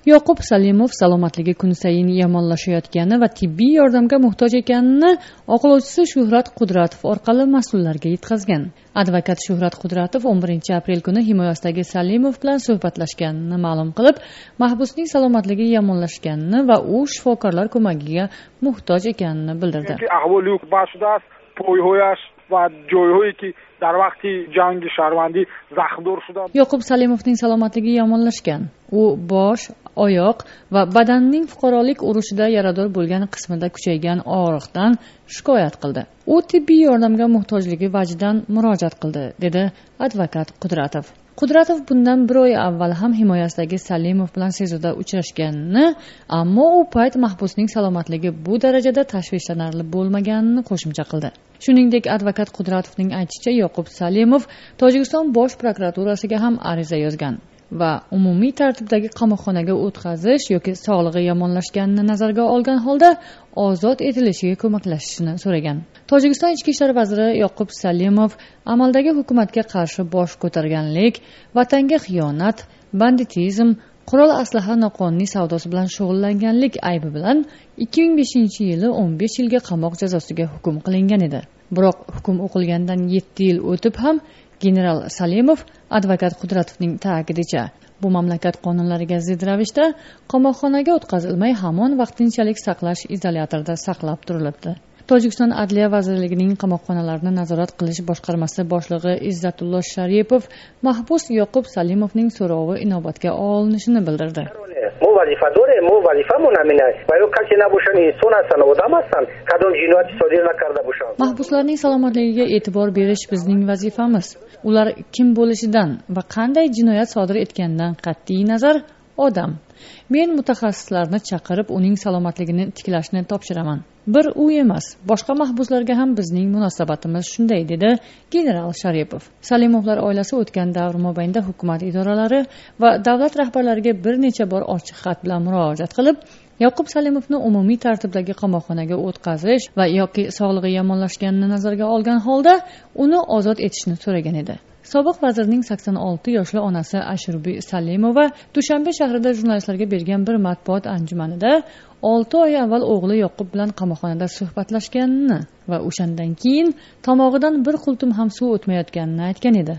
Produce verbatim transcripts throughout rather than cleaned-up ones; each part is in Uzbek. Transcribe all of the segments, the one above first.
Yoqub Salimov salomatligi kun sayin yomonlashayotgani va tibbiy yordamga muhtoj ekanini oqlovchisi Shuhrat Qudratov orqali mas'ullarga yetkazgan. Advokat Shuhrat Qudratov o'n birinchi aprel kuni himoyasidagi Salimov bilan suhbatlashganini ma'lum qilib, mahbusning salomatligi yomonlashganini va u shifokorlar ko'magiga muhtoj ekanini bildirdi. Ahvoli boshida است، پایهایش و جایهایی که در وقت جنگ شهروندی زخمدار شده. Yoqub Salimovning salomatligi yomonlashgan. U bosh, oyoq va badanning fuqarolik urushida yarador bo'lgan qismida kuchaygan og'riqdan shikoyat qildi. U tibbiy yordamga muhtojligi vajidan murojaat qildi, dedi advokat Qudratov. Qudratov bundan bir oy avval ham himoyasidagi Salimov bilan sezuvda uchrashganini, ammo u payt mahbusning salomatligi bu darajada tashvishlanarli bo'lmaganini qo'shimcha qildi. Shuningdek, advokat Qudratovning aytishicha, Yoqub Salimov Tojikiston bosh prokuraturasiga ham ariza yozgan va umumiy tartibdagi qamoqxonaga o'tkazish yoki sog'lig'i yomonlashganini nazarga olgan holda ozod etilishiga ko'maklashishini so'ragan. Tojikiston ichki ishlar vaziri Yoqub Salimov amaldagi hukumatga qarshi bosh ko'targanlik, vatanga xiyonat, banditizm, qurol aslaha noqonuniy savdosi bilan shug'ullanganlik aybi bilan ikki ming beshinchi yili o'n besh yilga qamoq jazosiga hukm qilingan edi. Biroq hukm o'qilgandan yetti yil o'tib ham general Salimov advokat Qudratovning ta'kidicha bu mamlakat qonunlariga zid ravishda qamoqxonaga o'tkazilmay hamon vaqtinchalik saqlash izolyatorida saqlab turilibdi. Tojikiston Adliya vazirligining qamoqxonalarni nazorat qilish boshqarmasi boshlig'i Izzatullo Sharipov mahbus Yoqub Salimovning so'rovi inobatga olinishini bildirdi. ما وظیفه داره ما وظیفه‌مون همینه و یا کسی نباشن انسان هستن آدم هستن کدام جنایتی صادر نکرده باشن. Mahbuslarning salomatligiga e'tibor berish bizning vazifamiz. Ular kim bo'lishidan va qanday jinoyat sodir etganidan qat'iy nazar odam. Men mutaxassislarni chaqirib uning salomatligini tiklashni topshiraman. Bir u emas, boshqa mahbuslarga ham bizning munosabatimiz shunday, dedi general Sharipov. Salimovlar oilasi o'tgan davr mobaynida hukumat idoralari va davlat rahbarlariga bir necha bor ochiq xat bilan murojaat qilib, Yoqub Salimovni umumiy tartibdagi qamoqxonaga o'tkazish va yoki sog'lig'i yomonlashganini nazarga olgan holda uni ozod etishni so'ragan edi. Sobiq vazirning sakson olti yoshli onasi Ashurbi Salimova Dushanbe shahrida jurnalistlarga bergan bir matbuot anjumanida olti oy avval o'g'li Yoqub bilan qamoqxonada suhbatlashganini va o'shandan keyin tomog'idan bir qultum ham suv o'tmayotganini aytgan edi.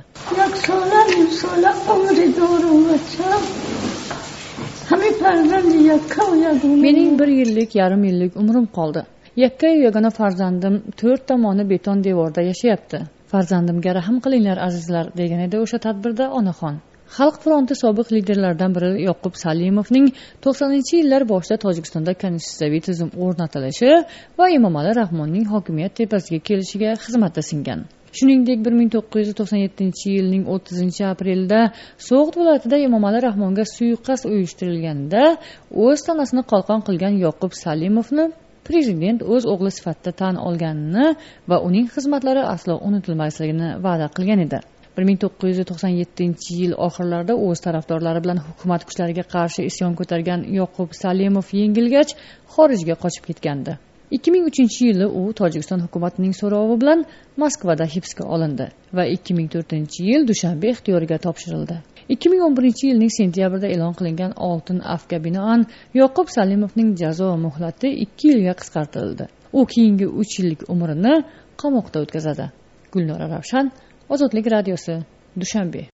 Mening bir yillik, yarim yillik umrim qoldi. Yakka yagona farzandim to'rt tomoni beton devorda yashayapti. Farzandimga rahm qilinglar azizlar, degan edi o'sha tadbirda onaxon. Xalq fronti sobiq liderlaridan biri Yoqub Salimovning to'qsoninchi yillar boshida Tojikistonda konstitutsiyaviy tizim o'rnatilishi va Emomali Rahmonning hokimiyat tepasiga kelishiga xizmatda singan. Shuningdek, bir ming to'qqiz yuz to'qson yettinchi yilning o'ttizinchi aprelida So'g'd viloyatida Emomali Rahmonga suiqasd uyushtirilganda o'z tanasini qalqon qilgan Yoqub Salimovni prezident o'z o'g'li sifatida tan olganini va uning xizmatlari aslo unutilmasligini va'da qilgan edi. bir ming to'qqiz yuz to'qson yettinchi yil oxirlarida o'z tarafdorlari bilan hukumat kuchlariga qarshi isyon ko'targan Yoqub Salimov yengilgach xorijga qochib ketgandi. ikki ming uchinchi yili u Tojikiston hukumatining so'rovi bilan Moskvada hibsga olindi va ikki ming to'rtinchi yil Dushanbe ixtiyoriga topshirildi. ikki ming o'n birinchi yilning sentyabrida e'lon qilingan oltin afga binoan Yoqub Salimovning jazo muhlati ikki yilga qisqartirildi. U keyingi uch yillik umrini qamoqda o'tkazadi. Gulnora Ravshan, Ozodlik radiosi, Dushanbe.